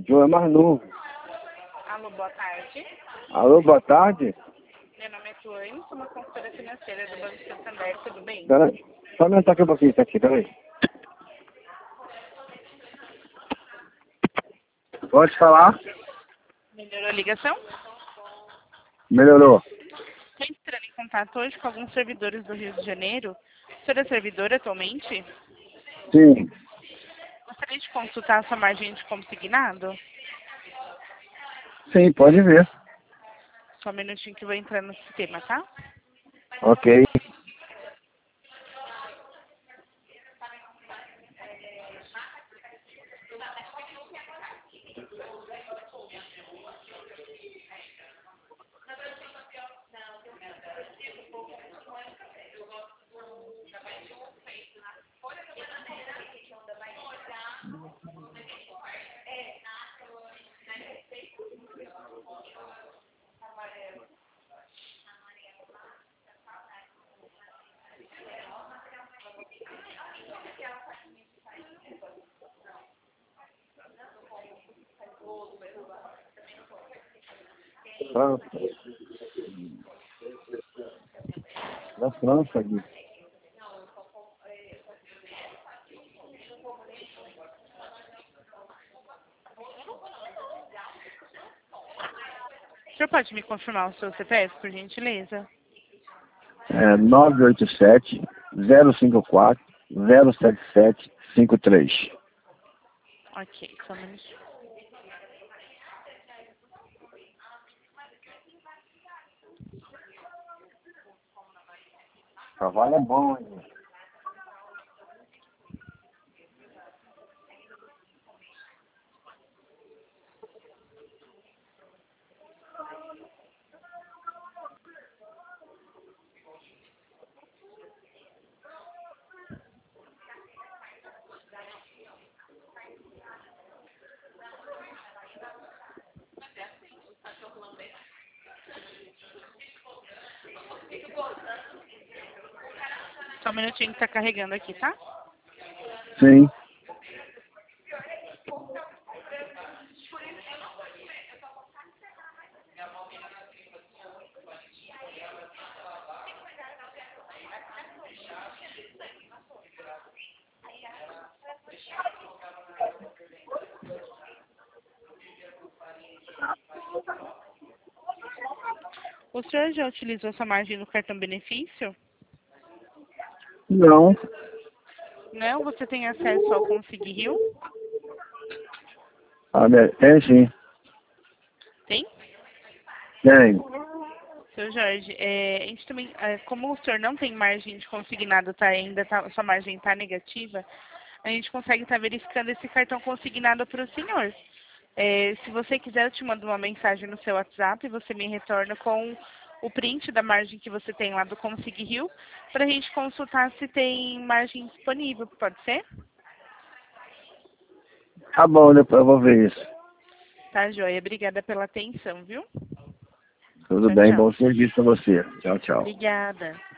João é mais novo. Alô, boa tarde. Alô, boa tarde. Meu nome é Tuane, sou uma consultora financeira do Banco Santander, tudo bem? Peraí, só aumentar aqui um pouquinho isso aqui, peraí. Pode falar? Melhorou a ligação? Melhorou. Estou entrando em contato hoje com alguns servidores do Rio de Janeiro. O senhor é servidor atualmente? Sim, Gostaria de consultar a sua margem de consignado? sim, pode ver. Só um minutinho que eu vou entrar no sistema, tá? Ok. França. Da França, Gui. O senhor pode me confirmar o seu CPF, por gentileza? É 987-054-07753. Ok, só um minutinho. Cavalo é bom, hein? Só um minutinho que tá carregando aqui, tá? Sim. O senhor já utilizou sua margem no cartão benefício? Não. Não? Você tem acesso ao Consig Rio? Tem sim. Tem? Tem. Seu Jorge, a gente também, como o senhor não tem margem de consignado, sua margem está negativa, a gente consegue estar verificando esse cartão consignado para o senhor. Se você quiser, eu te mando uma mensagem no seu WhatsApp e você me retorna com o print da margem que você tem lá do Consig Rio, para a gente consultar se tem margem disponível, pode ser? Tá bom, depois eu vou ver isso. Tá, joia. Obrigada pela atenção, viu? Tudo Tchau, bem, tchau. bom serviço pra você. Tchau, tchau. Obrigada.